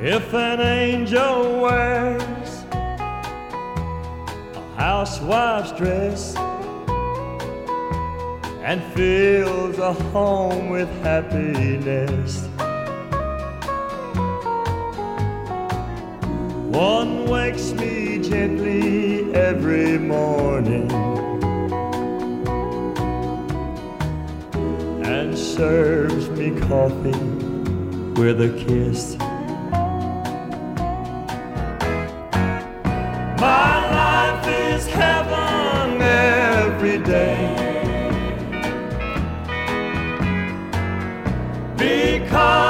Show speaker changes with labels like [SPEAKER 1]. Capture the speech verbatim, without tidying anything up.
[SPEAKER 1] If an angel wears a housewife's dress and fills a home with happiness, one wakes me gently every morning and serves me coffee with a kiss. My life is heaven every day, because